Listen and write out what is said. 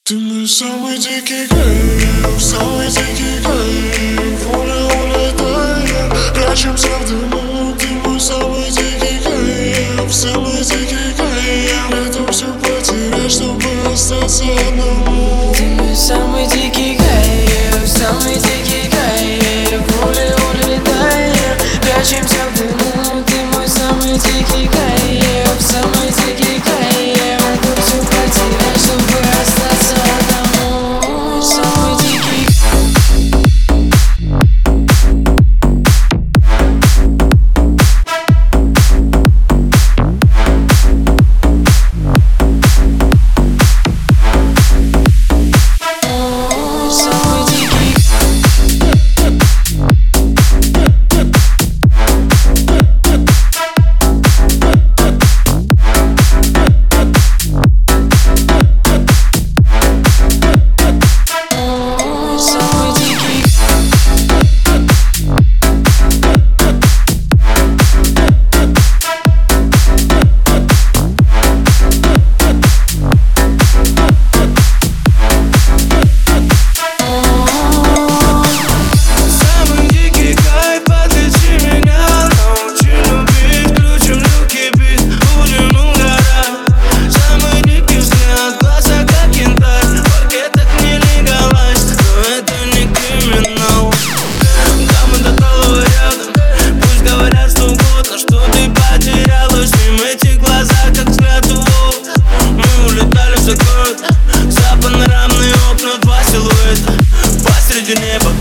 Ты мой самый дикий кайф, самый дикий кайф. Улетаем, прячемся в дыму. Ты мой самый дикий кайф, самый дикий кайф. Готов все потерять, чтобы остаться одному. Ты мой самый дикий кайф, самый дикий кайф. Улетаем, прячемся в дыму. Ты мой самый дикий кайф, самый дикий кайф. Готов все потерять, чтобы остаться одному. Самый дикий. За панорамные окна, два силуэта посреди неба.